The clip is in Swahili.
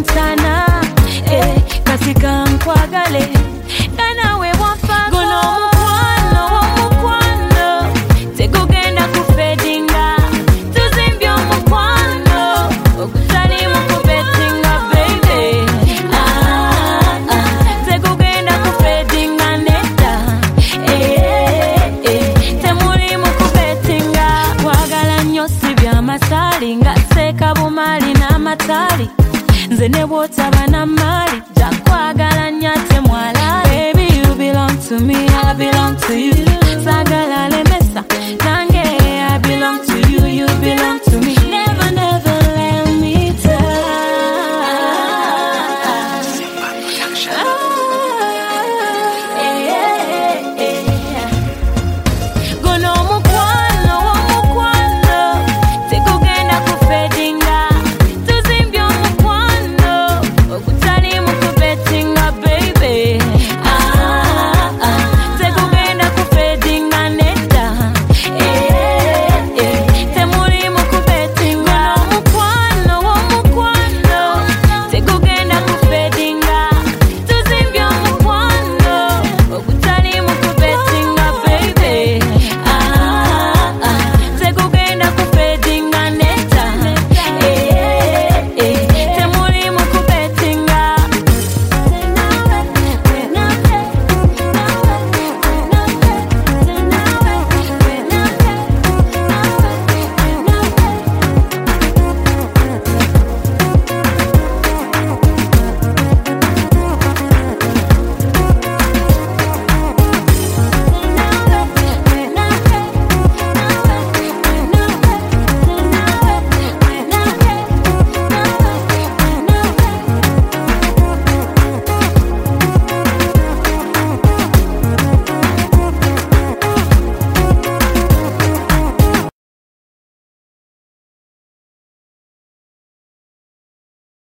sana katika nkwagale kana we wafa gono mukwano tegugenda kufedinga tuzimbyo mukwano okutali mukubetinga baby tegugenda kufedinga neta temuli mukubetinga kwagala nnyo si byamasali nga seka bumali n'amatali nze ne bw'otaba na mali jakwagala nnyo ate mwala baby you belong to me I belong to you sagala lemesa nange I belong to you you belong to